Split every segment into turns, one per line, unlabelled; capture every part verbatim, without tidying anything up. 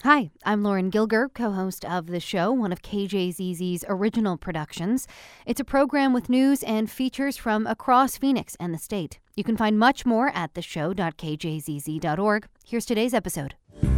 Hi, I'm Lauren Gilger, co-host of the show, one of K J Z Z's original productions. It's a program with news and features from across Phoenix and the state. You can find much more at the show dot k j z z dot org. Here's today's episode.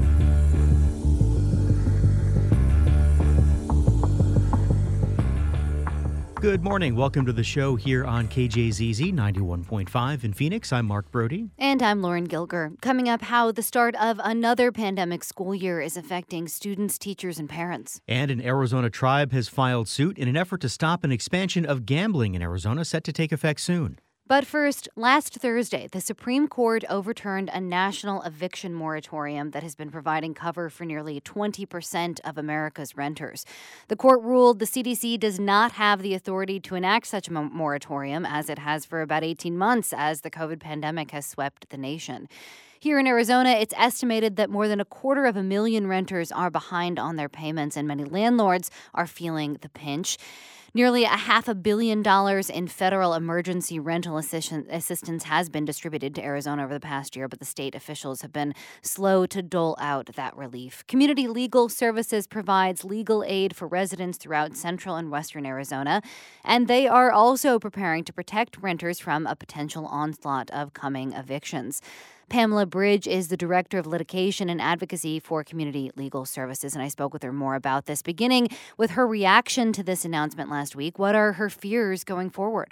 Good morning. Welcome to the show here on K J Z Z ninety-one point five in Phoenix. I'm Mark Brody.
And I'm Lauren Gilger. Coming up, how the start of another pandemic school year is affecting students, teachers, and parents.
And an Arizona tribe has filed suit in an effort to stop an expansion of gambling in Arizona set to take effect soon.
But first, last Thursday, the Supreme Court overturned a national eviction moratorium that has been providing cover for nearly twenty percent of America's renters. The court ruled the C D C does not have the authority to enact such a moratorium, as it has for about eighteen months as the COVID pandemic has swept the nation. Here in Arizona, it's estimated that more than a quarter of a million renters are behind on their payments, and many landlords are feeling the pinch. Nearly a half a billion dollars in federal emergency rental assistance has been distributed to Arizona over the past year, but the state officials have been slow to dole out that relief. Community Legal Services provides legal aid for residents throughout central and western Arizona, and they are also preparing to protect renters from a potential onslaught of coming evictions. Pamela Bridge is the Director of Litigation and Advocacy for Community Legal Services, and I spoke with her more about this, beginning with her reaction to this announcement last week. What are her fears going forward?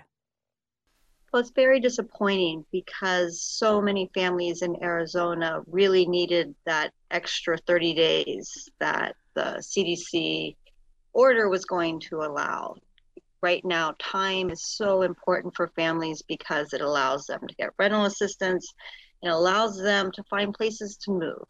Well, it's very disappointing because so many families in Arizona really needed that extra thirty days that the C D C order was going to allow. Right now, time is so important for families because it allows them to get rental assistance. It allows them to find places to move.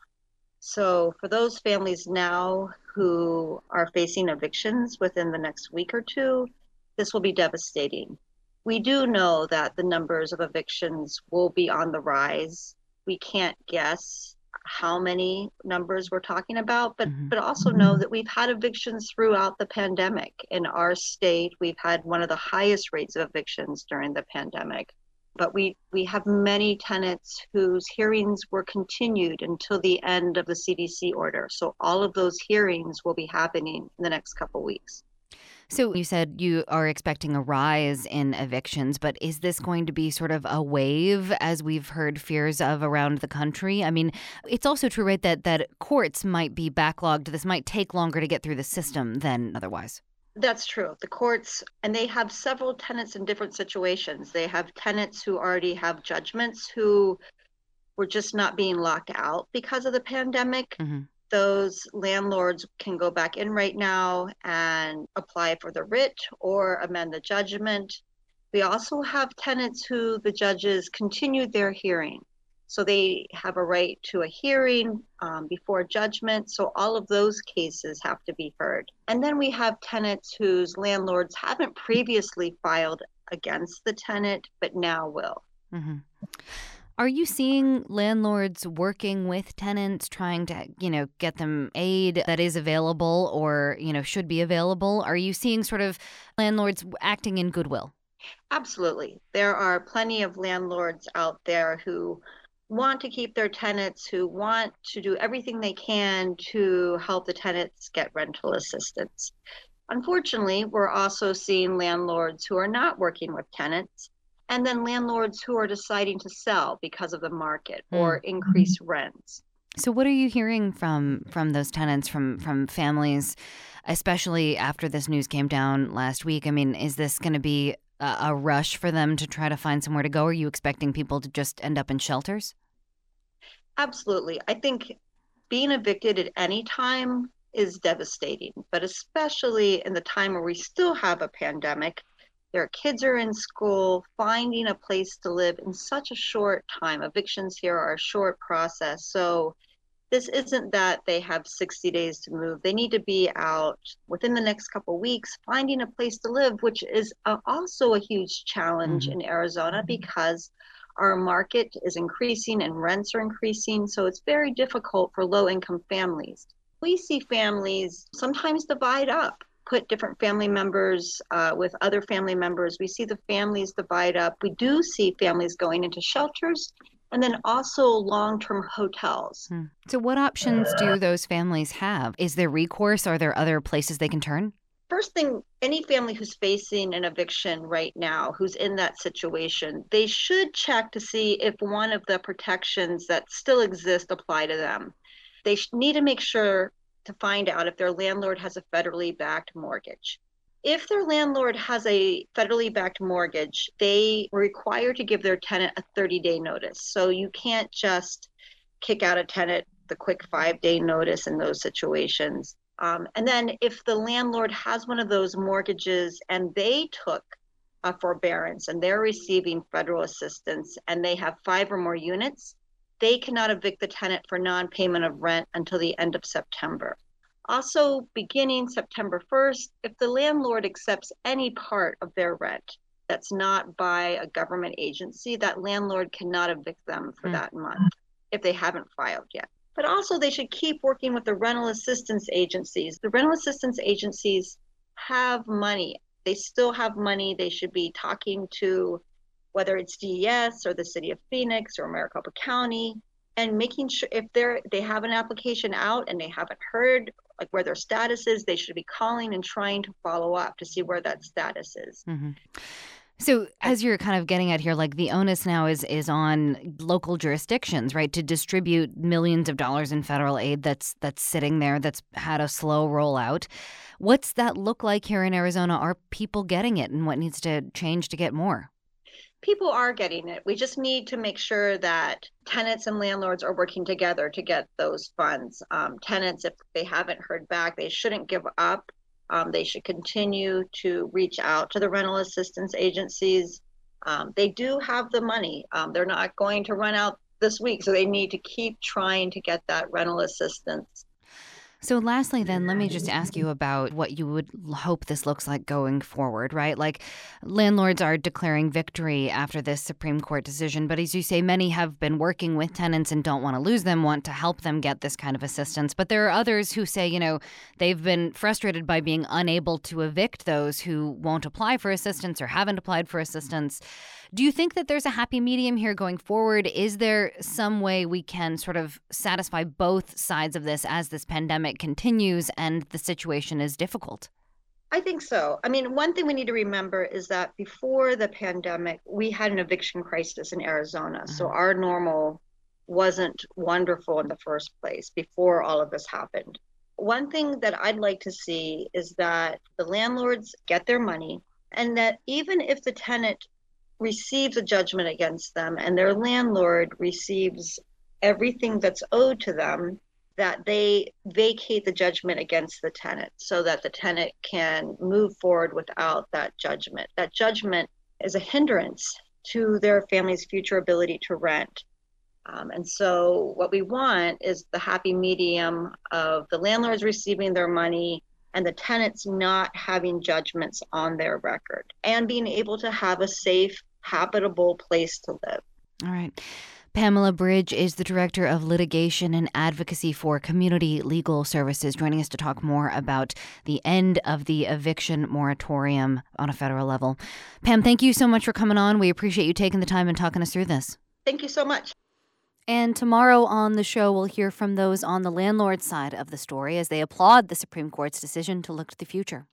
So for those families now who are facing evictions within the next week or two, this will be devastating. We do know that the numbers of evictions will be on the rise. We can't guess how many numbers we're talking about, but, mm-hmm. but also know that we've had evictions throughout the pandemic. In our state, we've had one of the highest rates of evictions during the pandemic. But we, we have many tenants whose hearings were continued until the end of the C D C order. So all of those hearings will be happening in the next couple of weeks.
So you said you are expecting a rise in evictions, but is this going to be sort of a wave, as we've heard fears of around the country? I mean, it's also true, right, that, that courts might be backlogged. This might take longer to get through the system than otherwise.
That's true. The courts, and they have several tenants in different situations. They have tenants who already have judgments who were just not being locked out because of the pandemic. Mm-hmm. Those landlords can go back in right now and apply for the writ or amend the judgment. We also have tenants who the judges continued their hearing. So they have a right to a hearing um, before judgment. So all of those cases have to be heard. And then we have tenants whose landlords haven't previously filed against the tenant, but now will.
Mm-hmm. Are you seeing landlords working with tenants, trying to, you know, get them aid that is available or, you know, should be available? Are you seeing sort of landlords acting in goodwill?
Absolutely. There are plenty of landlords out there who want to keep their tenants, who want to do everything they can to help the tenants get rental assistance. Unfortunately, we're also seeing landlords who are not working with tenants, and then landlords who are deciding to sell because of the market mm. or increase rents.
So what are you hearing from from those tenants, from from families, especially after this news came down last week? I mean, is this going to be a, a rush for them to try to find somewhere to go? Are you expecting people to just end up in shelters?
Absolutely. I think being evicted at any time is devastating, but especially in the time where we still have a pandemic, their kids are in school, finding a place to live in such a short time. Evictions here are a short process. So this isn't that they have sixty days to move. They need to be out within the next couple of weeks, finding a place to live, which is a, also a huge challenge mm-hmm. in Arizona because our market is increasing and rents are increasing. So it's very difficult for low-income families. We see families sometimes divide up, put different family members uh, with other family members. We see the families divide up. We do see families going into shelters, and then also long-term hotels.
Hmm. So what options do those families have? Is there recourse? Are there other places they can turn?
First thing, any family who's facing an eviction right now, who's in that situation, they should check to see if one of the protections that still exist apply to them. They need to make sure to find out if their landlord has a federally backed mortgage. If their landlord has a federally backed mortgage, they are required to give their tenant a thirty-day notice. So you can't just kick out a tenant the quick five-day notice in those situations. Um, and then if the landlord has one of those mortgages and they took a forbearance and they're receiving federal assistance and they have five or more units, they cannot evict the tenant for non-payment of rent until the end of September. Also, beginning September first, if the landlord accepts any part of their rent that's not by a government agency, that landlord cannot evict them for mm. that month if they haven't filed yet. But also they should keep working with the rental assistance agencies. The rental assistance agencies have money. They still have money. They should be talking to whether it's D E S or the City of Phoenix or Maricopa County, and making sure if they're they have an application out and they haven't heard like where their status is, they should be calling and trying to follow up to see where that status is.
Mm-hmm. So as you're kind of getting at here, like the onus now is is on local jurisdictions, right, to distribute millions of dollars in federal aid that's that's sitting there, that's had a slow rollout. What's that look like here in Arizona? Are people getting it, and what needs to change to get more?
People are getting it. We just need to make sure that tenants and landlords are working together to get those funds. Um, tenants, if they haven't heard back, they shouldn't give up. Um, they should continue to reach out to the rental assistance agencies. Um, they do have the money. Um, they're not going to run out this week, so they need to keep trying to get that rental assistance.
So lastly, then, let me just ask you about what you would hope this looks like going forward, right? Like landlords are declaring victory after this Supreme Court decision. But as you say, many have been working with tenants and don't want to lose them, want to help them get this kind of assistance. But there are others who say, you know, they've been frustrated by being unable to evict those who won't apply for assistance or haven't applied for assistance. Do you think that there's a happy medium here going forward? Is there some way we can sort of satisfy both sides of this as this pandemic continues and the situation is difficult?
I think so. I mean, one thing we need to remember is that before the pandemic, we had an eviction crisis in Arizona. Mm-hmm. So our normal wasn't wonderful in the first place before all of this happened. One thing that I'd like to see is that the landlords get their money, and that even if the tenant receives a judgment against them and their landlord receives everything that's owed to them, that they vacate the judgment against the tenant so that the tenant can move forward without that judgment. That judgment is a hindrance to their family's future ability to rent. Um, and so what we want is the happy medium of the landlords receiving their money and the tenants not having judgments on their record and being able to have a safe, habitable place to live.
All right. Pamela Bridge is the Director of Litigation and Advocacy for Community Legal Services, joining us to talk more about the end of the eviction moratorium on a federal level. Pam, thank you so much for coming on. We appreciate you taking the time and talking us through this.
Thank you so much.
And tomorrow on the show, we'll hear from those on the landlord side of the story as they applaud the Supreme Court's decision to look to the future.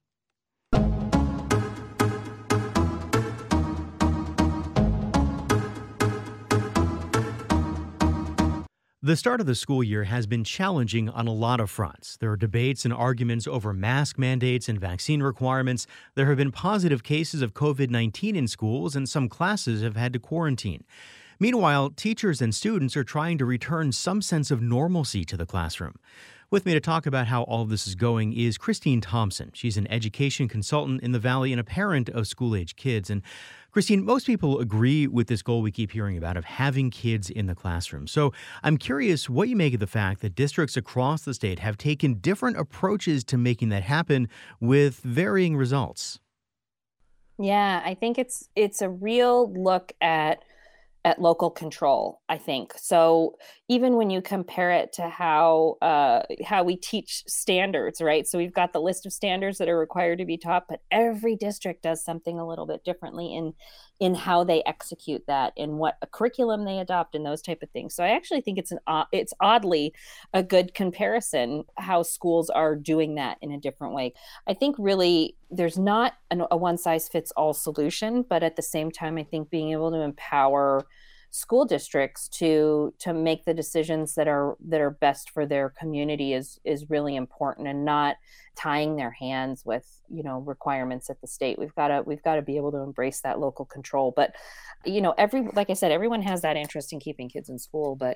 The start of the school year has been challenging on a lot of fronts. There are debates and arguments over mask mandates and vaccine requirements. There have been positive cases of covid nineteen in schools, and some classes have had to quarantine. Meanwhile, teachers and students are trying to return some sense of normalcy to the classroom. With me to talk about how all of this is going is Christine Thompson. She's an education consultant in the Valley and a parent of school-age kids. And Christine, most people agree with this goal we keep hearing about of having kids in the classroom. So I'm curious what you make of the fact that districts across the state have taken different approaches to making that happen with varying results.
Yeah, I think it's it's a real look at at local control, I think. So even when you compare it to how uh, how we teach standards, right? So we've got the list of standards that are required to be taught, but every district does something a little bit differently in in how they execute that, in what a curriculum they adopt, and those type of things. So I actually think it's an uh, it's oddly a good comparison how schools are doing that in a different way. I think really there's not an, a one size fits all solution, but at the same time, I think being able to empower school districts to to make the decisions that are that are best for their community is is really important, and not tying their hands with, you know, requirements at the state. We've got to we've got to be able to embrace that local control. But, you know, every like I said, everyone has that interest in keeping kids in school, but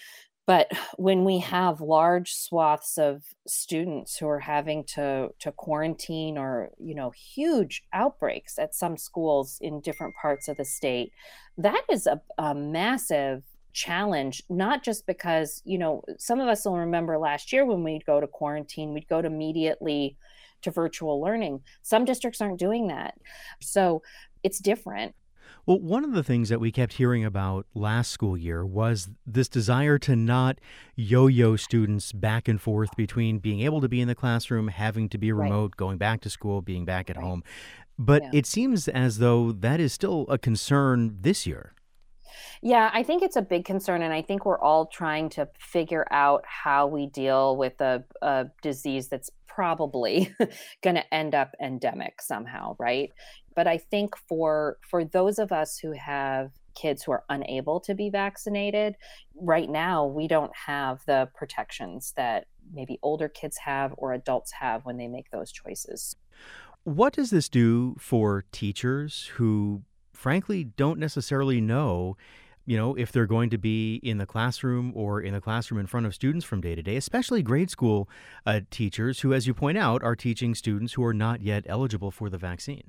But when we have large swaths of students who are having to to quarantine, or, you know, huge outbreaks at some schools in different parts of the state, that is a, a massive challenge, not just because, you know, some of us will remember last year when we'd go to quarantine, we'd go to immediately to virtual learning. Some districts aren't doing that. So it's different.
Well, one of the things that we kept hearing about last school year was this desire to not yo-yo students back and forth between being able to be in the classroom, having to be
Right.
remote, going back to school, being back at
Right.
home. But
Yeah.
it seems as though that is still a concern this year.
Yeah, I think it's a big concern, and I think we're all trying to figure out how we deal with a, a disease that's probably going to end up endemic somehow, right? But I think for for those of us who have kids who are unable to be vaccinated, right now we don't have the protections that maybe older kids have or adults have when they make those choices.
What does this do for teachers who, frankly, don't necessarily know, you know, if they're going to be in the classroom or in the classroom in front of students from day to day, especially grade school uh, teachers who, as you point out, are teaching students who are not yet eligible for the vaccine?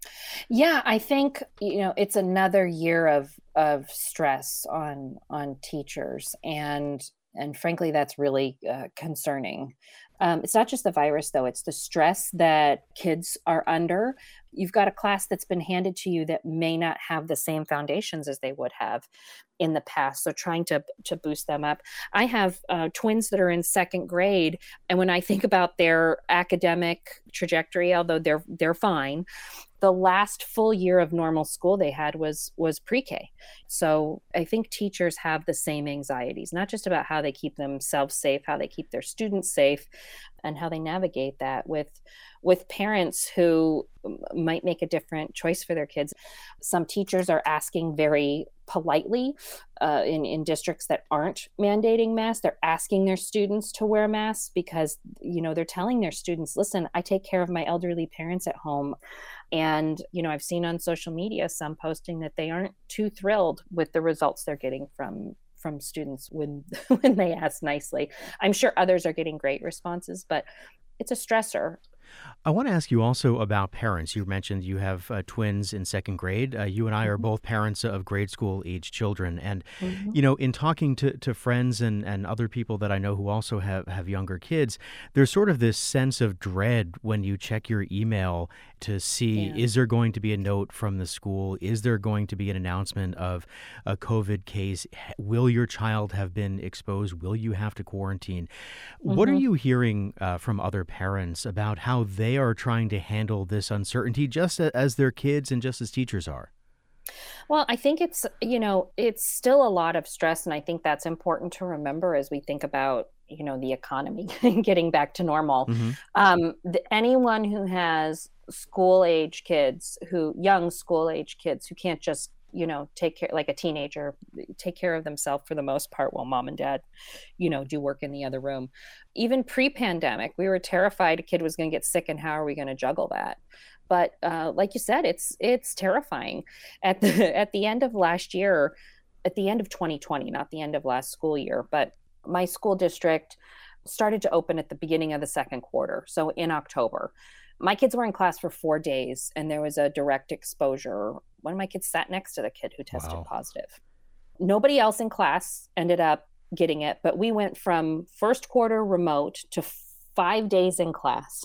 Yeah, I think, you know, it's another year of of stress on on teachers, and and frankly, that's really uh, concerning. Um, it's not just the virus, though; it's the stress that kids are under. You've got a class that's been handed to you that may not have the same foundations as they would have in the past. So trying to to boost them up. I have uh, twins that are in second grade, and when I think about their academic trajectory, although they're they're fine, the last full year of normal school they had was was pre-K. So I think teachers have the same anxieties, not just about how they keep themselves safe, how they keep their students safe, and how they navigate that with with parents who might make a different choice for their kids. Some teachers are asking very politely uh, in, in districts that aren't mandating masks. They're asking their students to wear masks because, you know, they're telling their students, listen, I take care of my elderly parents at home. And, you know, I've seen on social media some posting that they aren't too thrilled with the results they're getting from from students when when they ask nicely. I'm sure others are getting great responses, but it's a stressor.
I want to ask you also about parents. You mentioned you have uh, twins in second grade. Uh, you and I are
Mhm.
both parents of grade school age children. And,
Mhm.
you know, in talking to, to friends and, and other people that I know who also have, have younger kids, there's sort of this sense of dread when you check your email to see,
Yeah.
is there going to be a note from the school? Is there going to be an announcement of a COVID case? H- Will your child have been exposed? Will you have to quarantine? What are
Mhm.
you hearing uh, from other parents about how they are trying to handle this uncertainty just a- as their kids and just as teachers are?
Well, I think it's, you know, it's still a lot of stress. And I think that's important to remember as we think about, you know, the economy getting back to normal.
Hmm.
Um, the, anyone who has school age kids, who young school age kids who can't just, you know, take care, like a teenager, take care of themselves for the most part while mom and dad, you know, do work in the other room. Even pre-pandemic, we were terrified a kid was going to get sick, and how are we going to juggle that? But uh, like you said, it's it's terrifying. At the at the end of last year, at the end of twenty twenty, not the end of last school year, but my school district started to open at the beginning of the second quarter, so in October. My kids were in class for four days, and there was a direct exposure. One of my kids sat next to the kid who tested
Wow.
positive. Nobody else in class ended up getting it, but we went from first quarter remote to five days in class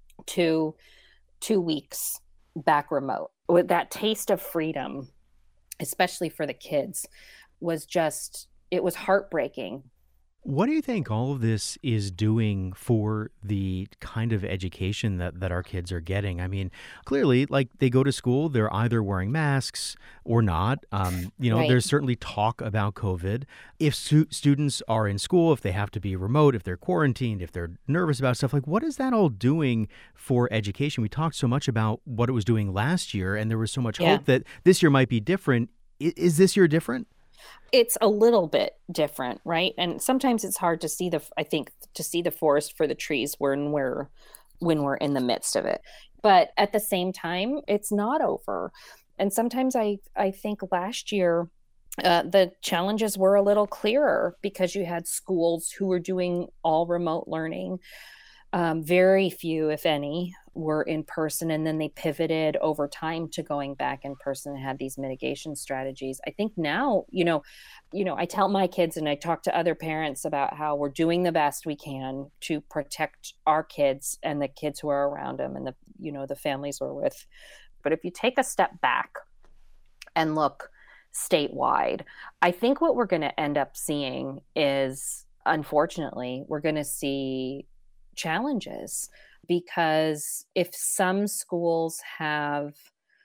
to two weeks back remote. With that taste of freedom, especially for the kids, was just it was heartbreaking.
What do you think all of this is doing for the kind of education that, that our kids are getting? I mean, clearly, like they go to school, they're either wearing masks or not. Um, you know,
Right.
there's certainly talk about COVID. If stu- students are in school, if they have to be remote, if they're quarantined, if they're nervous about stuff, like what is that all doing for education? We talked so much about what it was doing last year, and there was so much
Yeah.
hope that this year might be different. I- Is this year different?
It's a little bit different, right? And sometimes it's hard to see the, I think, to see the forest for the trees when we're when we're in the midst of it. But at the same time, it's not over. And sometimes I I think last year uh, the challenges were a little clearer because you had schools who were doing all remote learning. Um, very few, if any, were in person, and then they pivoted over time to going back in person and had these mitigation strategies. I think now, you know, you know, I tell my kids and I talk to other parents about how we're doing the best we can to protect our kids and the kids who are around them and the, you know, the families we're with. But if you take a step back and look statewide, I think what we're going to end up seeing is, unfortunately, we're going to see challenges, because if some schools have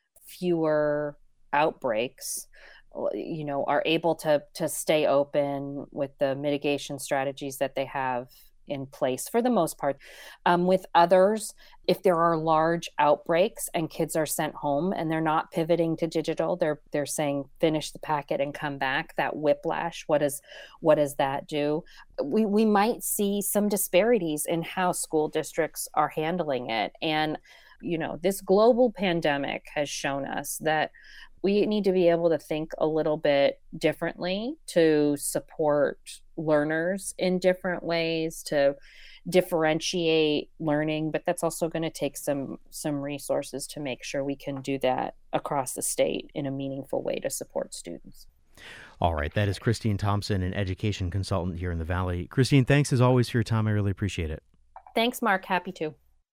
fewer outbreaks, you know, are able to to stay open with the mitigation strategies that they have in place for the most part. Um, with others, if there are large outbreaks and kids are sent home and they're not pivoting to digital, they're they're saying finish the packet and come back. That whiplash, what does what does that do? We we might see some disparities in how school districts are handling it. And, you know, this global pandemic has shown us that we need to be able to think a little bit differently to support learners in different ways, to differentiate learning, but that's also going to take some some resources to make sure we can do that across the state in a meaningful way to support students.
All right. That is Christine Thompson, an education consultant here in the Valley. Christine, thanks as always for your time. I really appreciate it.
Thanks, Mark. Happy to.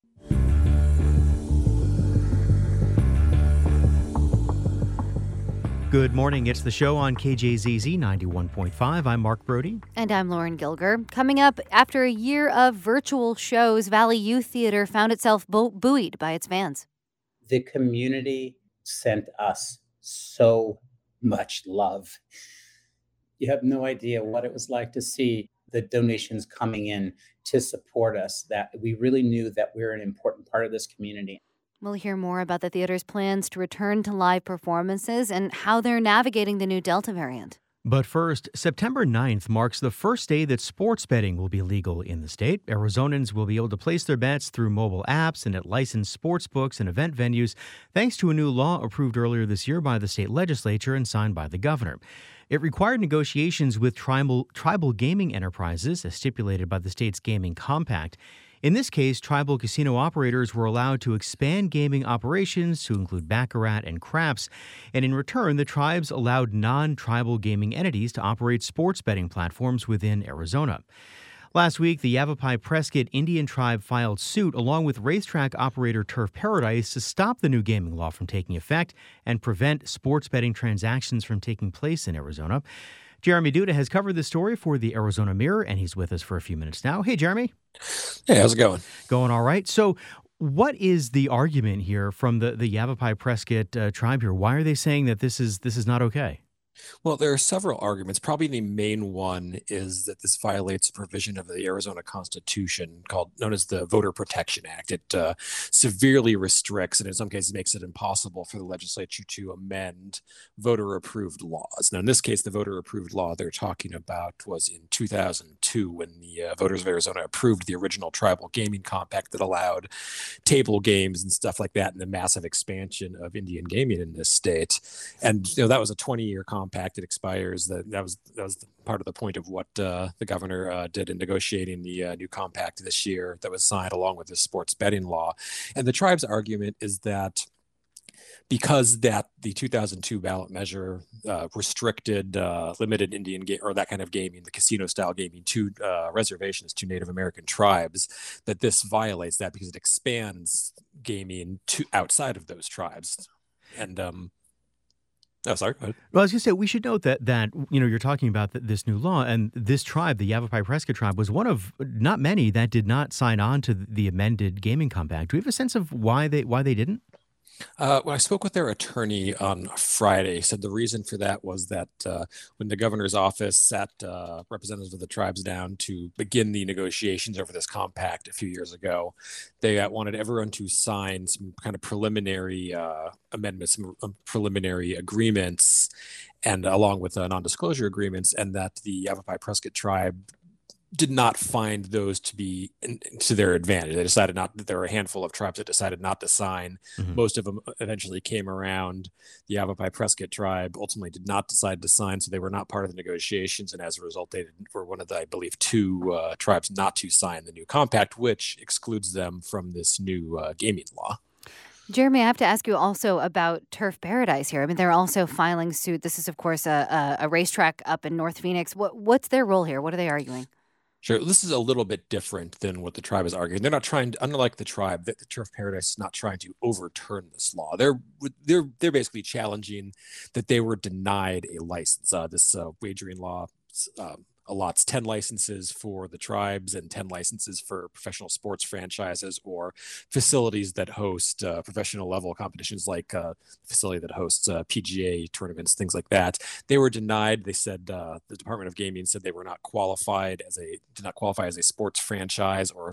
Good morning. It's the show on K J Z Z ninety-one point five. I'm Mark Brody.
And I'm Lauren Gilger. Coming up, after a year of virtual shows, Valley Youth Theater found itself bu- buoyed by its fans.
The community sent us so much love. You have no idea what it was like to see the donations coming in to support us, that we really knew that we're an important part of this community.
We'll hear more about the theater's plans to return to live performances and how they're navigating the new Delta variant.
But first, September ninth marks the first day that sports betting will be legal in the state. Arizonans will be able to place their bets through mobile apps and at licensed sports books and event venues, thanks to a new law approved earlier this year by the state legislature and signed by the governor. It required negotiations with tribal, tribal gaming enterprises, as stipulated by the state's gaming compact. In this case, tribal casino operators were allowed to expand gaming operations to include baccarat and craps, and in return, the tribes allowed non-tribal gaming entities to operate sports betting platforms within Arizona. Last week, the Yavapai Prescott Indian tribe filed suit along with racetrack operator Turf Paradise to stop the new gaming law from taking effect and prevent sports betting transactions from taking place in Arizona. Jeremy Duda has covered this story for the Arizona Mirror, and he's with us for a few minutes now. Hey, Jeremy.
Hey, how's it going?
Going all right. So what is the argument here from the, the Yavapai Prescott uh, tribe here? Why are they saying that this is this is not okay?
Well, there are several arguments. Probably the main one is that this violates a provision of the Arizona Constitution called known as the Voter Protection Act. It uh, severely restricts and in some cases makes it impossible for the legislature to amend voter-approved laws. Now, in this case, the voter-approved law they're talking about was in two thousand two when the uh, voters of Arizona approved the original tribal gaming compact that allowed table games and stuff like that, and the massive expansion of Indian gaming in this state. And you know that was a twenty-year compact. Compact. It expires. That that was that was part of the point of what uh, the governor uh, did in negotiating the uh, new compact this year that was signed along with the sports betting law. And the tribe's argument is that because that the two thousand two ballot measure uh, restricted, uh, limited Indian game or that kind of gaming, the casino style gaming to uh, reservations to Native American tribes, that this violates that because it expands gaming to outside of those tribes. And um, Oh, sorry. Go ahead.
Well, I was going to say, we should note that, that you know, you're talking about th- this new law, and this tribe, the Yavapai Prescott tribe, was one of not many that did not sign on to the amended gaming compact. Do we have a sense of why they why they didn't?
Uh, when I spoke with their attorney on Friday, said the reason for that was that uh, when the governor's office sat uh, representatives of the tribes down to begin the negotiations over this compact a few years ago, they uh, wanted everyone to sign some kind of preliminary uh, amendments, some um, preliminary agreements, and along with uh, non-disclosure agreements, and that the Yavapai Prescott tribe did not find those to be in, to their advantage. They decided not that there were a handful of tribes that decided not to sign. Mm-hmm. Most of them eventually came around. The Yavapai Prescott tribe ultimately did not decide to sign, so they were not part of the negotiations. And as a result, they were one of the, I believe, two uh, tribes not to sign the new compact, which excludes them from this new uh, gaming law.
Jeremy, I have to ask you also about Turf Paradise here. I mean, they're also filing suit. This is, of course, a, a, a racetrack up in North Phoenix. What, what's their role here? What are they arguing?
Sure. This is a little bit different than what the tribe is arguing. They're not trying to, unlike the tribe, the, the Turf Paradise is not trying to overturn this law. They're they're they're basically challenging that they were denied a license. Uh, this uh, wagering law um, allots ten licenses for the tribes and ten licenses for professional sports franchises or facilities that host uh, professional level competitions, like uh, facility that hosts uh, P G A tournaments, things like that. They were denied. They said uh, the Department of Gaming said they were not qualified as a did not qualify as a sports franchise or,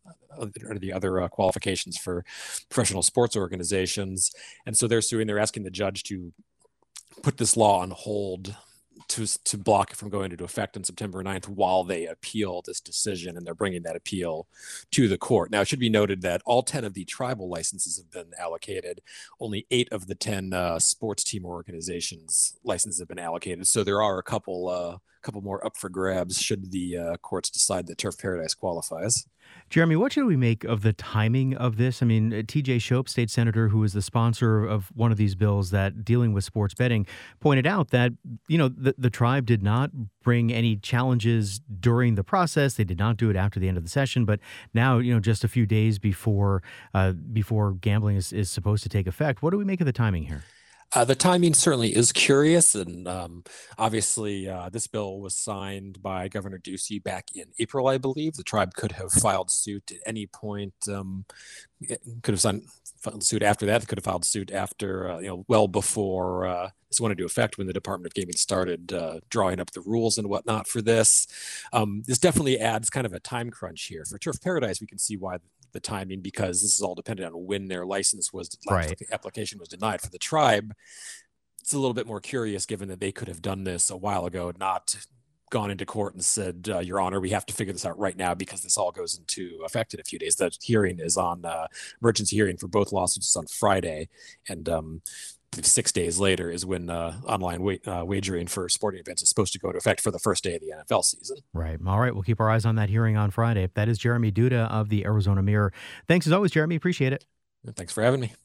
or the other uh, qualifications for professional sports organizations. And so they're suing. They're asking the judge to put this law on hold, to to block it from going into effect on September ninth while they appeal this decision, and they're bringing that appeal to the court. Now, it should be noted that all ten of the tribal licenses have been allocated. Only eight of the ten uh, sports team organizations licenses have been allocated. So there are a couple uh, couple more up for grabs should the uh, courts decide that Turf Paradise qualifies.
Jeremy, what should we make of the timing of this? I mean, T J Shope, state senator, who is the sponsor of one of these bills that dealing with sports betting, pointed out that, you know, the, the tribe did not bring any challenges during the process. They did not do it after the end of the session. But now, you know, just a few days before uh, before gambling is, is supposed to take effect, what do we make of the timing here?
Uh, the timing certainly is curious, and um, obviously uh, this bill was signed by Governor Ducey back in April, I believe. The tribe could have filed suit at any point, um, could have signed, filed suit after that, could have filed suit after, uh, you know, well before uh, this went into effect when the Department of Gaming started uh, drawing up the rules and whatnot for this. Um, this definitely adds kind of a time crunch here. For Turf Paradise, we can see why the timing, because this is all dependent on when their license was
right.
application was denied. For the tribe, it's a little bit more curious, given that they could have done this a while ago, not gone into court and said, uh, Your Honor, we have to figure this out right now because this all goes into effect in a few days. The hearing is on uh, emergency hearing for both lawsuits on Friday, and um, six days later is when uh, online wa- uh, wagering for sporting events is supposed to go into effect for the first day of the N F L season.
Right. All right. We'll keep our eyes on that hearing on Friday. That is Jeremy Duda of the Arizona Mirror. Thanks as always, Jeremy. Appreciate it.
Thanks for having me.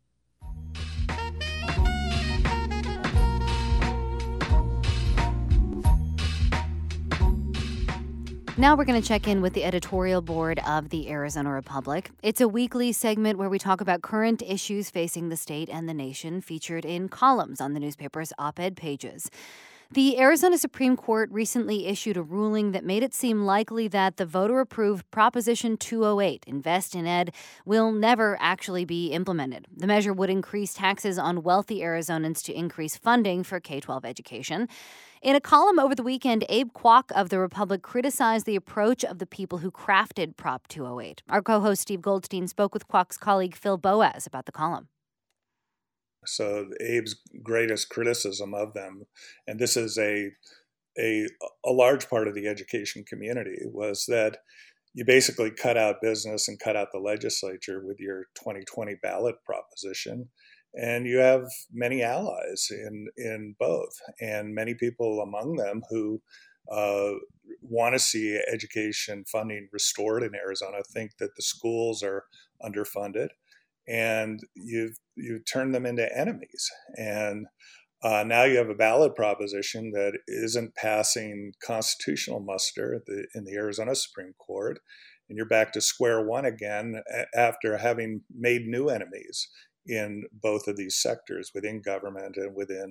Now we're going to check in with the editorial board of the Arizona Republic. It's a weekly segment where we talk about current issues facing the state and the nation, featured in columns on the newspaper's op-ed pages. The Arizona Supreme Court recently issued a ruling that made it seem likely that the voter-approved Proposition two oh eight, Invest in Ed, will never actually be implemented. The measure would increase taxes on wealthy Arizonans to increase funding for K twelve education. In a column over the weekend, Abe Kwok of The Republic criticized the approach of the people who crafted Prop two oh eight. Our co-host Steve Goldstein spoke with Kwok's colleague Phil Boas about the column.
So Abe's greatest criticism of them, and this is a, a a large part of the education community, was that you basically cut out business and cut out the legislature with your twenty twenty ballot proposition. And you have many allies in, in both, and many people among them who uh, want to see education funding restored in Arizona, think that the schools are underfunded, and you've you've turned them into enemies. And uh, now you have a ballot proposition that isn't passing constitutional muster the, in the Arizona Supreme Court, and you're back to square one again after having made new enemies in both of these sectors, within government and within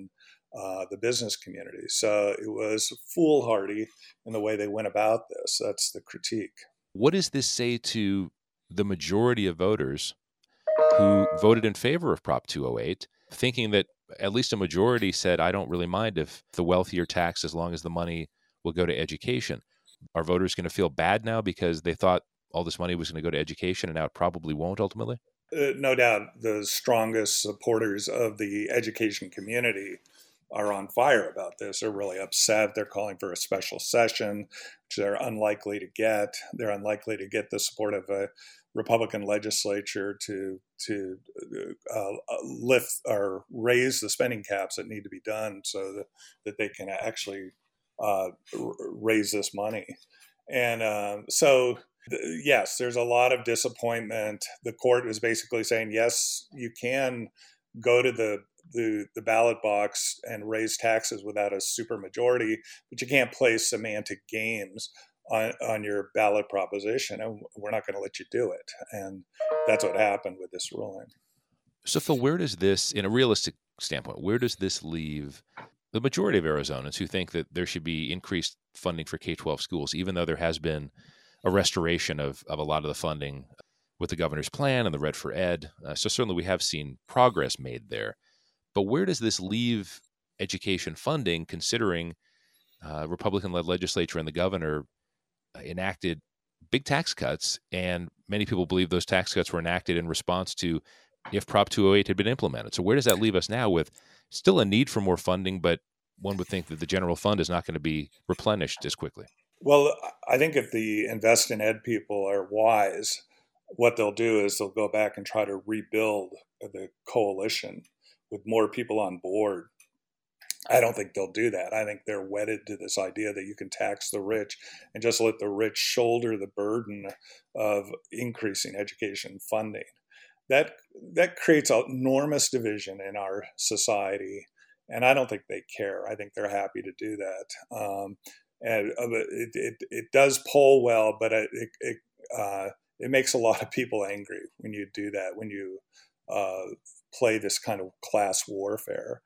uh, the business community. So it was foolhardy in the way they went about this. That's the critique.
What does this say to the majority of voters who voted in favor of Prop two oh eight, thinking that at least a majority said, I don't really mind if the wealthier tax as long as the money will go to education? Are voters going to feel bad now because they thought all this money was going to go to education and now it probably won't ultimately?
Uh, no doubt the strongest supporters of the education community are on fire about this. They're really upset. They're calling for a special session, which they're unlikely to get. They're unlikely to get the support of a Republican legislature to to uh, lift or raise the spending caps that need to be done so that, that they can actually uh, raise this money. And uh, so, th- yes, there's a lot of disappointment. The court is basically saying, yes, you can go to the the, the ballot box and raise taxes without a supermajority, but you can't play semantic games on, on your ballot proposition, and we're not going to let you do it. And that's what happened with this ruling.
So, Phil, where does this, in a realistic standpoint, where does this leave the majority of Arizonans who think that there should be increased funding for K twelve schools, even though there has been a restoration of, of a lot of the funding with the governor's plan and the Red for Ed? Uh, so certainly we have seen progress made there. But where does this leave education funding, considering uh, Republican-led legislature and the governor enacted big tax cuts, and many people believe those tax cuts were enacted in response to if Prop two oh eight had been implemented? So where does that leave us now with still a need for more funding, but one would think that the general fund is not going to be replenished as quickly?
Well, I think if the Invest in Ed people are wise, what they'll do is they'll go back and try to rebuild the coalition with more people on board. I don't think they'll do that. I think they're wedded to this idea that you can tax the rich and just let the rich shoulder the burden of increasing education funding. That that creates enormous division in our society, and I don't think they care. I think they're happy to do that. Um, and uh, it, it it does poll well, but it it uh, it makes a lot of people angry when you do that. When you uh, play this kind of class warfare.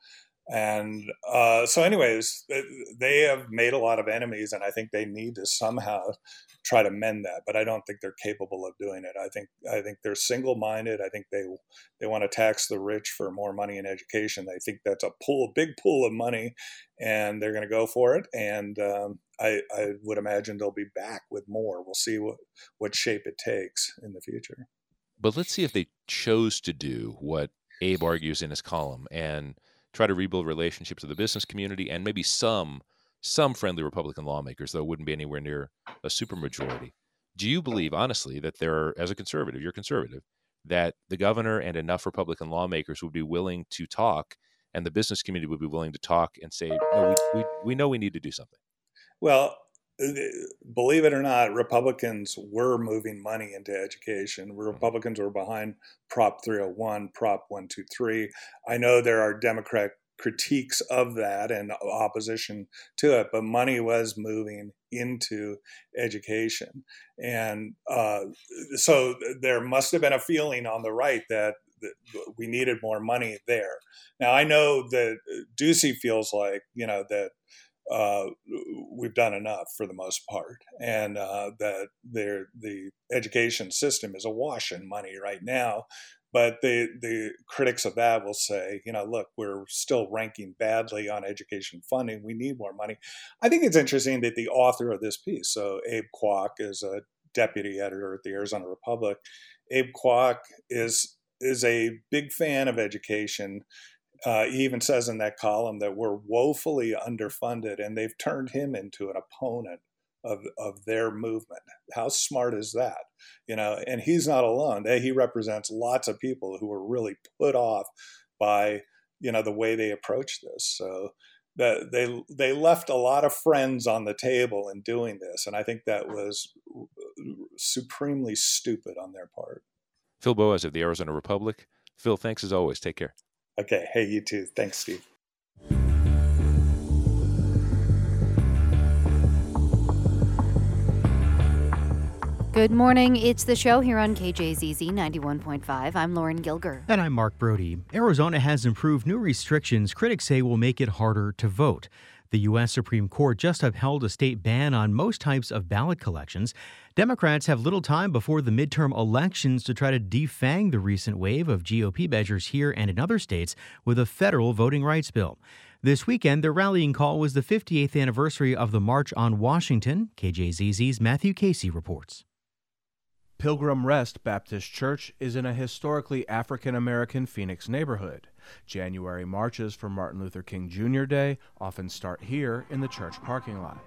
And uh, so anyways, they have made a lot of enemies, and I think they need to somehow try to mend that. But I don't think they're capable of doing it. I think I think they're single-minded. I think they they want to tax the rich for more money in education. They think that's a pool, big pool of money, and they're going to go for it. And um, I, I would imagine they'll be back with more. We'll see what, what shape it takes in the future.
But let's see if they chose to do what Abe argues in his column and try to rebuild relationships with the business community and maybe some some friendly Republican lawmakers, though it wouldn't be anywhere near a supermajority. Do you believe, honestly, that there are, as a conservative, you're conservative, that the governor and enough Republican lawmakers would be willing to talk and the business community would be willing to talk and say, no, we, we, we know we need to do something?
Well, believe it or not, Republicans were moving money into education. Republicans were behind Prop three oh one, Prop one twenty-three. I know there are Democrat critiques of that and opposition to it, but money was moving into education. And uh, so there must have been a feeling on the right that, that we needed more money there. Now, I know that Ducey feels like, you know, that Uh, we've done enough for the most part, and uh, that the education system is awash in money right now. But the the critics of that will say, you know, look, we're still ranking badly on education funding. We need more money. I think it's interesting that the author of this piece, so Abe Kwok is a deputy editor at the Arizona Republic. Abe Kwok is is a big fan of education. Uh, he even says in that column that we're woefully underfunded, and they've turned him into an opponent of of their movement. How smart is that? You know, and he's not alone. He represents lots of people who were really put off by, you know, the way they approach this. So that they they left a lot of friends on the table in doing this, and I think that was supremely stupid on their part.
Phil Boas of the Arizona Republic. Phil, thanks as always. Take care.
Okay. Hey, you too. Thanks, Steve.
Good morning. It's The Show here on K J Z Z ninety-one point five. I'm Lauren Gilger.
And I'm Mark Brody. Arizona has improved new restrictions critics say will make it harder to vote. The U S Supreme Court just upheld a state ban on most types of ballot collections. Democrats have little time before the midterm elections to try to defang the recent wave of G O P measures here and in other states with a federal voting rights bill. This weekend, their rallying call was the fifty-eighth anniversary of the March on Washington. K J Z Z's Matthew Casey reports.
Pilgrim Rest Baptist Church is in a historically African-American Phoenix neighborhood. January marches for Martin Luther King Junior Day often start here in the church parking lot.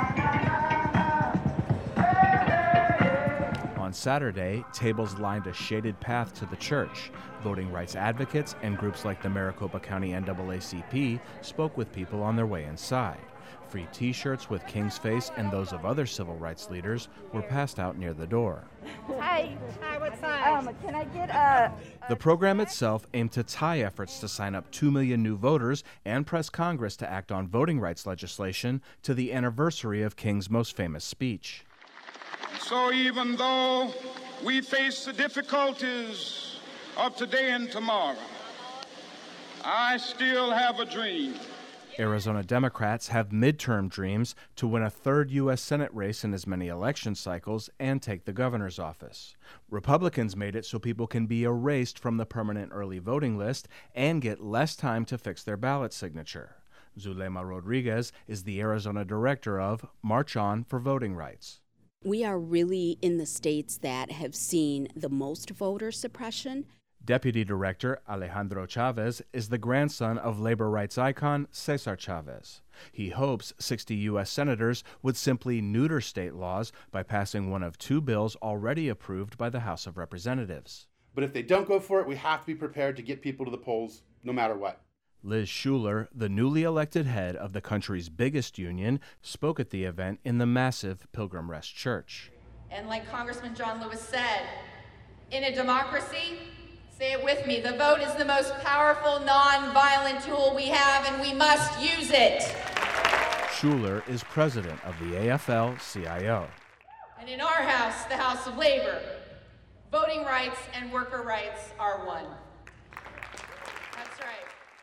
On Saturday, tables lined a shaded path to the church. Voting rights advocates and groups like the Maricopa County N double A C P spoke with people on their way inside. Free T-shirts with King's face and those of other civil rights leaders were passed out near the door.
Hi. Hi, what size? Um, can I get a...
The program itself aimed to tie efforts to sign up two million new voters and press Congress to act on voting rights legislation to the anniversary of King's most famous speech.
So even though we face the difficulties of today and tomorrow, I still have a dream.
Arizona Democrats have midterm dreams to win a third U S Senate race in as many election cycles and take the governor's office. Republicans made it so people can be erased from the permanent early voting list and get less time to fix their ballot signature. Zulema Rodriguez is the Arizona director of March On for Voting Rights.
We are really in the states that have seen the most voter suppression.
Deputy Director Alejandro Chavez is the grandson of labor rights icon Cesar Chavez. He hopes sixty U S senators would simply neuter state laws by passing one of two bills already approved by the House of Representatives.
But if they don't go for it, we have to be prepared to get people to the polls no matter what.
Liz Shuler, the newly elected head of the country's biggest union, spoke at the event in the massive Pilgrim Rest Church.
And like Congressman John Lewis said, in a democracy, say it with me, the vote is the most powerful, non-violent tool we have, and we must use it.
Shuler is president of the A F L C I O.
And in our house, the House of Labor, voting rights and worker rights are one. That's right.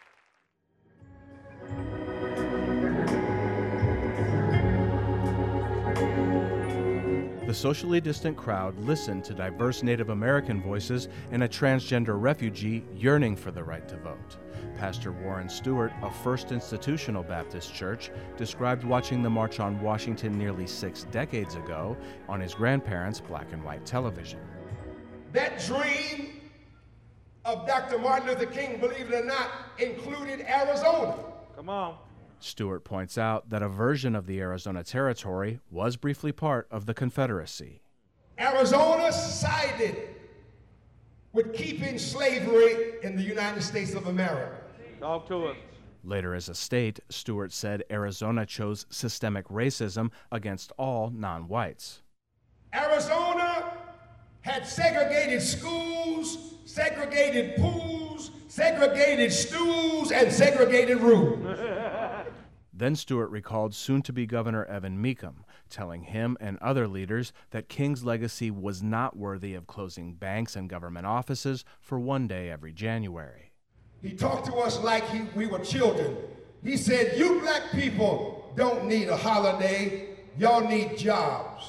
The socially distant crowd listened to diverse Native American voices and a transgender refugee yearning for the right to vote. Pastor Warren Stewart of First Institutional Baptist Church described watching the March on Washington nearly six decades ago on his grandparents' black and white television.
That dream of Doctor Martin Luther King, believe it or not, included Arizona. Come on.
Stewart points out that a version of the Arizona Territory was briefly part of the Confederacy.
Arizona sided with keeping slavery in the United States of America. Talk to us.
Later as a state, Stewart said Arizona chose systemic racism against all non-whites.
Arizona had segregated schools, segregated pools, segregated stools, and segregated rooms.
Then Stewart recalled soon-to-be Governor Evan Mecham, telling him and other leaders that King's legacy was not worthy of closing banks and government offices for one day every January.
He talked to us like he, we were children. He said, you black people don't need a holiday, y'all need jobs.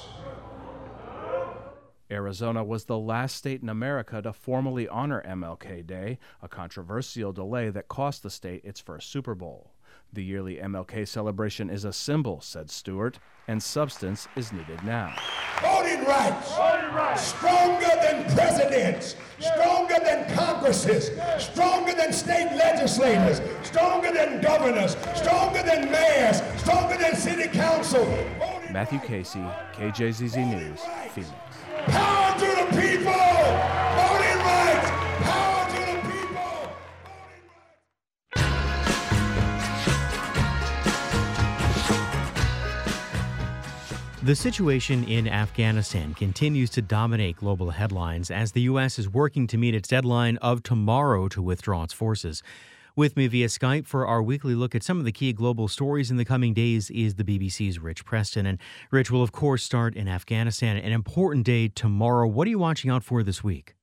Arizona was the last state in America to formally honor M L K Day, a controversial delay that cost the state its first Super Bowl. The yearly M L K celebration is a symbol, said Stewart, and substance is needed now.
Voting rights, Voting rights. Stronger than presidents, stronger than Congresses, stronger than state legislators, stronger than governors, stronger than mayors, stronger than city council. Voting
Matthew Casey, K J Z Z News, Phoenix.
Power to the people! Voting rights! Power to the people!
The situation in Afghanistan continues to dominate global headlines as the U S is working to meet its deadline of tomorrow to withdraw its forces. With me via Skype for our weekly look at some of the key global stories in the coming days is the B B C's Rich Preston. And Rich will, of course, start in Afghanistan. An important day tomorrow. What are you watching out for this week?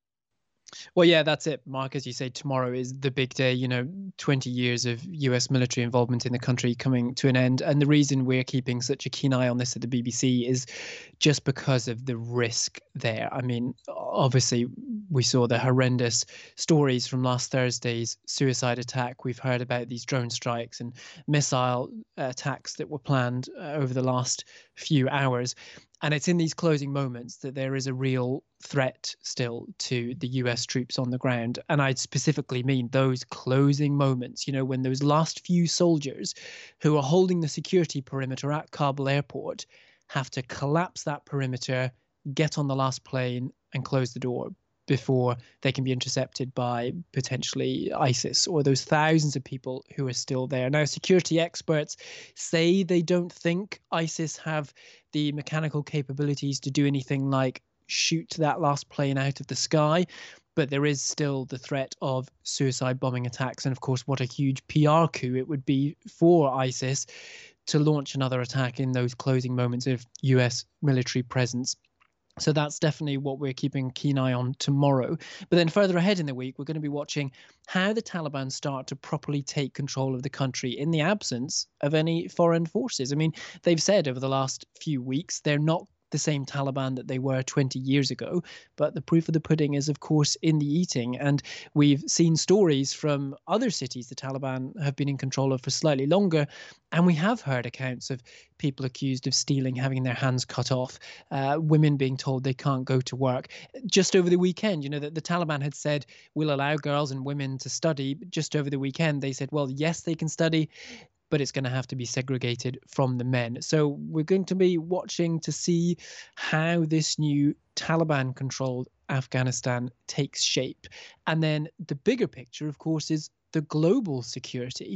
Well, yeah, that's it, Mark. As you say, tomorrow is the big day. You know, twenty years of U S military involvement in the country coming to an end. And the reason we're keeping such a keen eye on this at the B B C is just because of the risk there. I mean, obviously, we saw the horrendous stories from last Thursday's suicide attack. We've heard about these drone strikes and missile attacks that were planned uh, over the last few hours. And it's in these closing moments that there is a real threat still to the U S troops on the ground. And I specifically mean those closing moments, you know, when those last few soldiers who are holding the security perimeter at Kabul airport have to collapse that perimeter, get on the last plane and close the door before they can be intercepted by potentially ISIS or those thousands of people who are still there. Now, security experts say they don't think ISIS have the mechanical capabilities to do anything like shoot that last plane out of the sky, but there is still the threat of suicide bombing attacks. And of course, what a huge P R coup it would be for ISIS to launch another attack in those closing moments of U S military presence. So that's definitely what we're keeping a keen eye on tomorrow. But then further ahead in the week, we're going to be watching how the Taliban start to properly take control of the country in the absence of any foreign forces. I mean, they've said over the last few weeks they're not the same Taliban that they were twenty years ago. But the proof of the pudding is, of course, in the eating. And we've seen stories from other cities the Taliban have been in control of for slightly longer. And we have heard accounts of people accused of stealing, having their hands cut off, uh, women being told they can't go to work. Just over the weekend, you know, that the Taliban had said, we'll allow girls and women to study. But just over the weekend, they said, well, yes, they can study, but it's going to have to be segregated from the men. So we're going to be watching to see how this new Taliban-controlled Afghanistan takes shape. And then the bigger picture, of course, is the global security.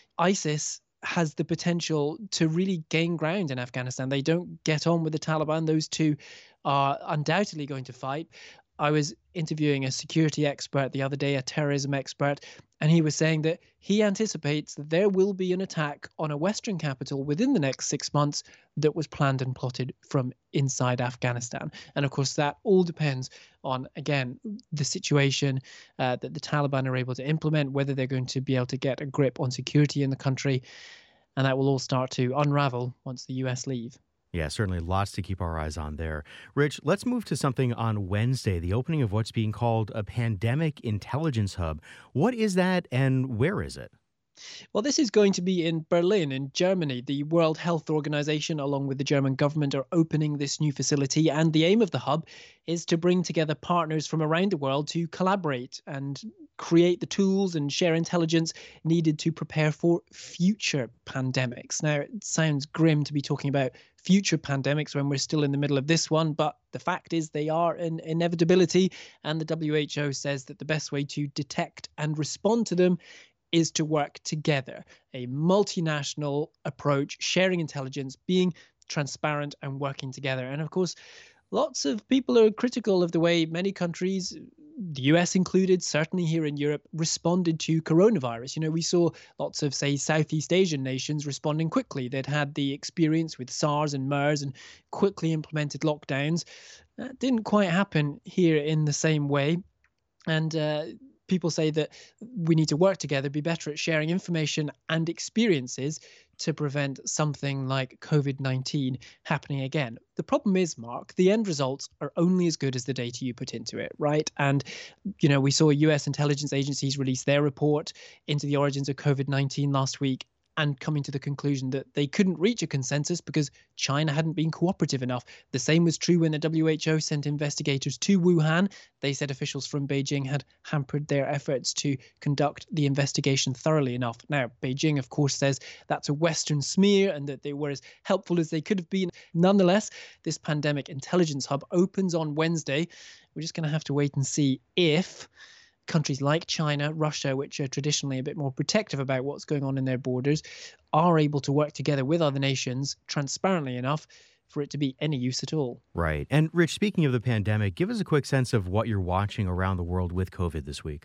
ISIS has the potential to really gain ground in Afghanistan. They don't get on with the Taliban. Those two are undoubtedly going to fight. I was interviewing a security expert the other day, a terrorism expert, and he was saying that he anticipates that there will be an attack on a Western capital within the next six months that was planned and plotted from inside Afghanistan. And of course, that all depends on, again, the situation uh, that the Taliban are able to implement, whether they're going to be able to get a grip on security in the country. And that will all start to unravel once the U S leave.
Yeah, certainly lots to keep our eyes on there. Rich, let's move to something on Wednesday, the opening of what's being called a pandemic intelligence hub. What is that and where is it?
Well, this is going to be in Berlin, in Germany. The World Health Organization, along with the German government, are opening this new facility. And the aim of the hub is to bring together partners from around the world to collaborate and create the tools and share intelligence needed to prepare for future pandemics. Now, it sounds grim to be talking about future pandemics when we're still in the middle of this one, but the fact is they are an inevitability. And the W H O says that the best way to detect and respond to them is to work together, a multinational approach, sharing intelligence, being transparent and working together. And of course, lots of people are critical of the way many countries, the U S included, certainly here in Europe, responded to coronavirus. You know, we saw lots of, say, Southeast Asian nations responding quickly. They'd had the experience with SARS and MERS and quickly implemented lockdowns. That didn't quite happen here in the same way. And uh, people say that we need to work together, be better at sharing information and experiences to prevent something like COVID nineteen happening again. The problem is, Mark, the end results are only as good as the data you put into it, right? And, you know, we saw U S intelligence agencies release their report into the origins of COVID nineteen last week, and coming to the conclusion that they couldn't reach a consensus because China hadn't been cooperative enough. The same was true when the W H O sent investigators to Wuhan. They said officials from Beijing had hampered their efforts to conduct the investigation thoroughly enough. Now, Beijing, of course, says that's a Western smear and that they were as helpful as they could have been. Nonetheless, this pandemic intelligence hub opens on Wednesday. We're just going to have to wait and see if countries like China, Russia, which are traditionally a bit more protective about what's going on in their borders, are able to work together with other nations transparently enough for it to be any use at all.
Right. And Rich, speaking of the pandemic, give us a quick sense of what you're watching around the world with COVID this week.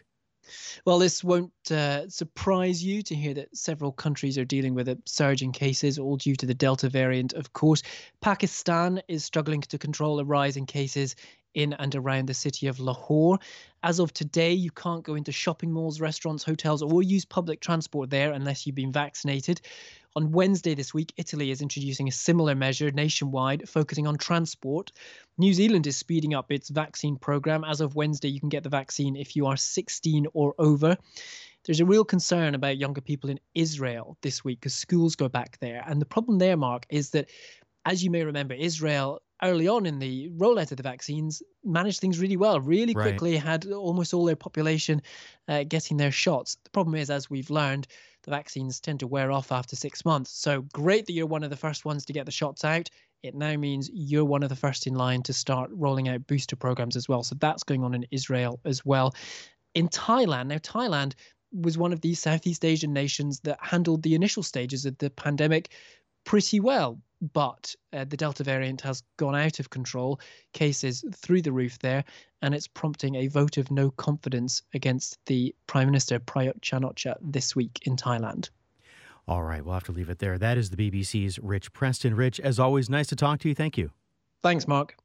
Well, this won't uh, surprise you to hear that several countries are dealing with a surge in cases, all due to the Delta variant, of course. Pakistan is struggling to control a rise in cases in and around the city of Lahore. As of today, you can't go into shopping malls, restaurants, hotels, or use public transport there unless you've been vaccinated. On Wednesday this week, Italy is introducing a similar measure nationwide, focusing on transport. New Zealand is speeding up its vaccine program. As of Wednesday, you can get the vaccine if you are sixteen or over. There's a real concern about younger people in Israel this week because schools go back there. And the problem there, Mark, is that, as you may remember, Israel early on in the rollout of the vaccines managed things really well, really
Right.
quickly, had almost all their population uh, getting their shots. The problem is, as we've learned, the vaccines tend to wear off after six months. So great that you're one of the first ones to get the shots out. It now means you're one of the first in line to start rolling out booster programs as well. So that's going on in Israel as well. In Thailand, now Thailand was one of these Southeast Asian nations that handled the initial stages of the pandemic pretty well. But uh, the Delta variant has gone out of control, cases through the roof there, and it's prompting a vote of no confidence against the Prime Minister, Prayut Chan-o-cha, this week in Thailand.
All right, we'll have to leave it there. That is the B B C's Rich Preston. Rich, as always, nice to talk to you. Thank you.
Thanks, Mark.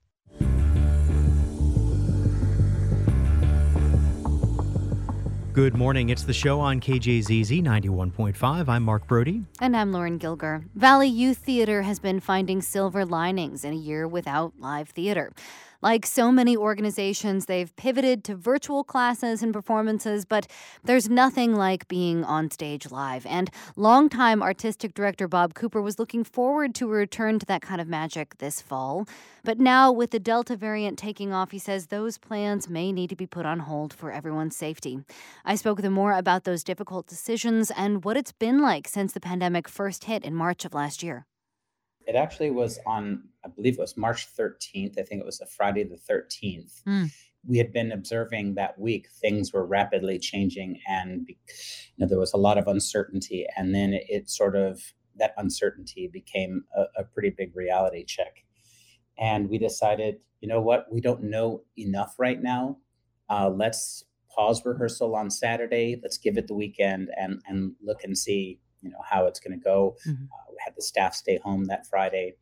Good morning. It's the show on K J Z Z ninety-one point five. I'm Mark Brody.
And I'm Lauren Gilger. Valley Youth Theater has been finding silver linings in a year without live theater. Like so many organizations, they've pivoted to virtual classes and performances, but there's nothing like being on stage live. And longtime artistic director Bob Cooper was looking forward to a return to that kind of magic this fall. But now, with the Delta variant taking off, he says those plans may need to be put on hold for everyone's safety. I spoke with him more about those difficult decisions and what it's been like since the pandemic first hit in March of last year.
It actually was on, I believe it was March thirteenth. I think it was a Friday the thirteenth.
Mm.
We had been observing that week, things were rapidly changing and you know, there was a lot of uncertainty. And then it, it sort of, that uncertainty became a, a pretty big reality check. And we decided, you know what, we don't know enough right now. Uh, let's pause rehearsal on Saturday. Let's give it the weekend and, and look and see, you know, how it's going to go.
Mm-hmm.
Uh, we had the staff stay home that Friday.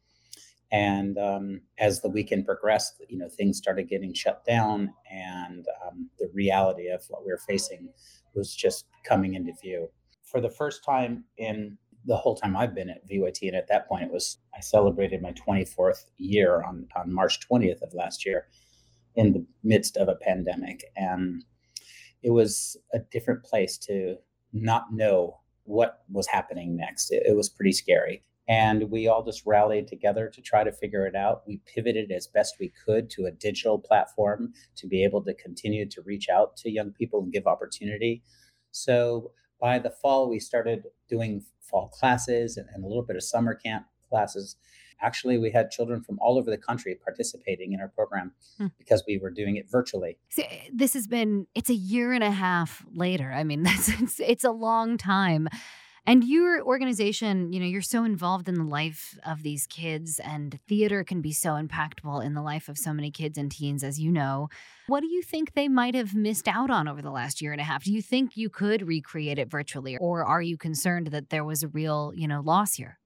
And um, as the weekend progressed, you know, things started getting shut down and um, the reality of what we were facing was just coming into view. For the first time in the whole time I've been at V Y T, and at that point it was, I celebrated my twenty-fourth year on, on March twentieth of last year in the midst of a pandemic. And it was a different place to not know what was happening next. It, it was pretty scary. And we all just rallied together to try to figure it out. We pivoted as best we could to a digital platform to be able to continue to reach out to young people and give opportunity. So by the fall, we started doing fall classes and, and a little bit of summer camp classes. Actually, we had children from all over the country participating in our program hmm. because we were doing it virtually.
So this has been, it's a year and a half later. I mean, that's, it's, it's a long time. And your organization, you know, you're so involved in the life of these kids, and theater can be so impactful in the life of so many kids and teens, as you know. What do you think they might have missed out on over the last year and a half? Do you think you could recreate it virtually, or are you concerned that there was a real, you know, loss here?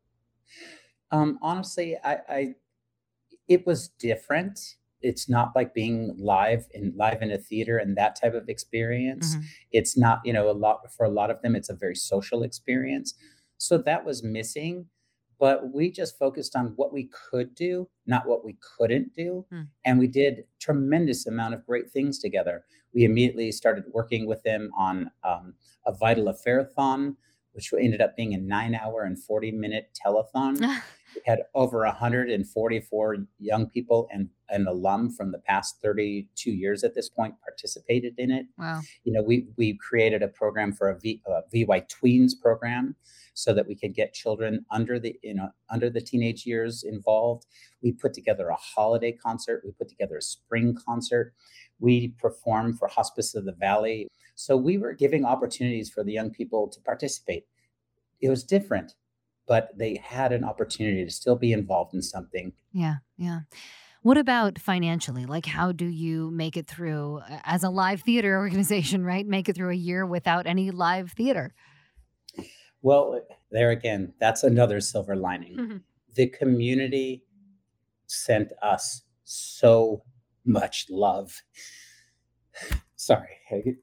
Um, honestly, I, I, it was different. It's not like being live in live in a theater and that type of experience. Mm-hmm. It's not, you know, a lot for a lot of them, it's a very social experience. So that was missing, but we just focused on what we could do, not what we couldn't do. Mm. And we did tremendous amount of great things together. We immediately started working with them on um, a Vital Affair-thon, which ended up being a nine hour and forty minute telethon. We had over one hundred forty-four young people and an alum from the past thirty-two years at this point participated in it.
Wow.
You know, we we created a program for a, v, a V Y Tweens program so that we could get children under the, you know, under the teenage years involved. We put together a holiday concert. We put together a spring concert. We performed for Hospice of the Valley. So we were giving opportunities for the young people to participate. It was different, but they had an opportunity to still be involved in something.
Yeah, yeah. What about financially? Like, how do you make it through as a live theater organization, right? Make it through a year without any live theater?
Well, there again, that's another silver lining. Mm-hmm. The community sent us so much love. Sorry, I get,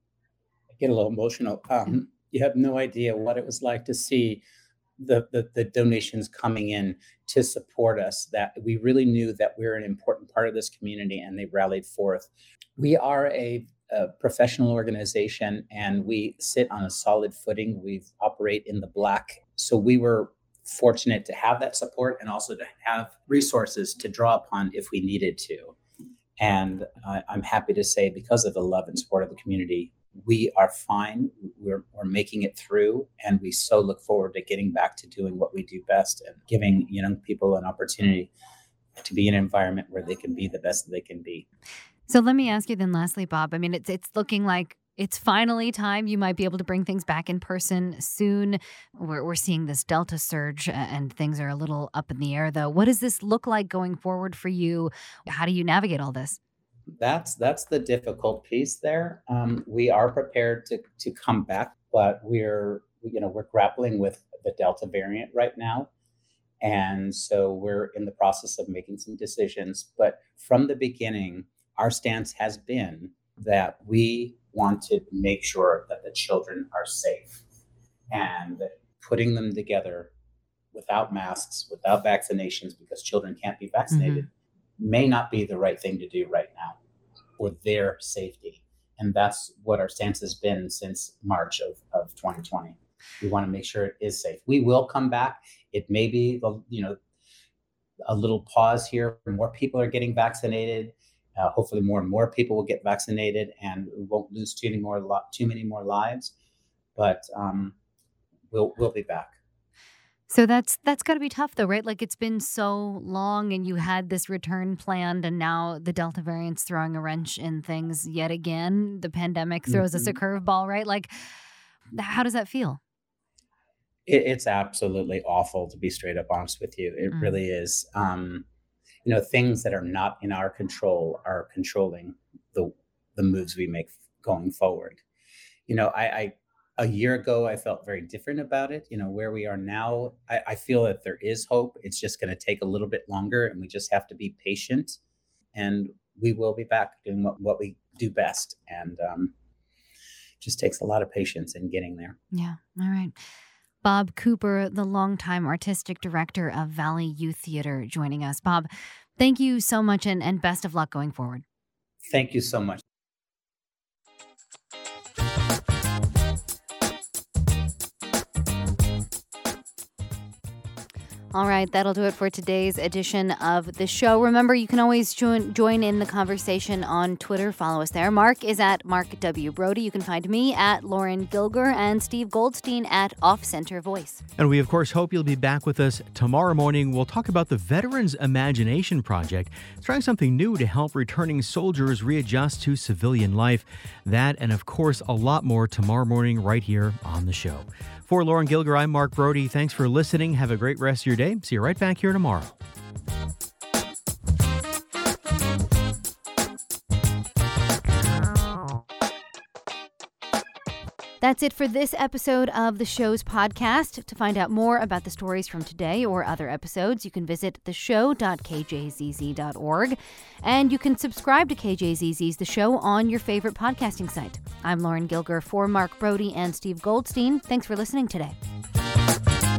I get a little emotional. Um, you have no idea what it was like to see the, the the donations coming in to support us, that we really knew that we're an important part of this community, and they rallied forth. We are a, a professional organization, and we sit on a solid footing. We operate in the black. So we were fortunate to have that support and also to have resources to draw upon if we needed to. And uh, I'm happy to say, because of the love and support of the community, we are fine. We're, we're making it through, and we so look forward to getting back to doing what we do best and giving young people an opportunity to be in an environment where they can be the best that they can be.
So let me ask you then, lastly, Bob, I mean, it's it's looking like it's finally time. You might be able to bring things back in person soon. We're, we're seeing this Delta surge, and things are a little up in the air, though. What does this look like going forward for you? How do you navigate all this?
That's that's the difficult piece there. Um, we are prepared to to come back, but we're you know we're grappling with the Delta variant right now, and so we're in the process of making some decisions. But from the beginning, our stance has been that we want to make sure that the children are safe, and putting them together without masks, without vaccinations, because children can't be vaccinated, mm-hmm. may not be the right thing to do right now for their safety. And that's what our stance has been since March of, of twenty twenty. We want to make sure it is safe. We will come back. It may be, you know, a little pause here. More people are getting vaccinated. Uh, hopefully more and more people will get vaccinated, and we won't lose too many more, too many more lives. But um, we'll we'll be back.
So that's that's got to be tough, though, right? Like, it's been so long, and you had this return planned, and now the Delta variant's throwing a wrench in things yet again. The pandemic throws mm-hmm. us a curveball, right? Like, how does that feel?
It, it's absolutely awful, to be straight up honest with you. It mm. really is. Um, you know, things that are not in our control are controlling the the moves we make going forward. You know, I. I A year ago, I felt very different about it. You know, where we are now, I, I feel that there is hope. It's just going to take a little bit longer, and we just have to be patient. And we will be back doing what, what we do best. And um, just takes a lot of patience in getting there.
Yeah. All right. Bob Cooper, the longtime artistic director of Valley Youth Theater, joining us. Bob, thank you so much, and, and best of luck going forward.
Thank you so much.
All right, that'll do it for today's edition of the show. Remember, you can always join join in the conversation on Twitter. Follow us there. Mark is at Mark W. Brody. You can find me at Lauren Gilger, and Steve Goldstein at Off Center Voice.
And we, of course, hope you'll be back with us tomorrow morning. We'll talk about the Veterans Imagination Project, trying something new to help returning soldiers readjust to civilian life. That and, of course, a lot more tomorrow morning right here on the show. For Lauren Gilger, I'm Mark Brody. Thanks for listening. Have a great rest of your day. See you right back here tomorrow.
That's it for this episode of the show's podcast. To find out more about the stories from today or other episodes, you can visit the show dot k j z z dot org. And you can subscribe to K J Z Z's The Show on your favorite podcasting site. I'm Lauren Gilger for Mark Brody and Steve Goldstein. Thanks for listening today.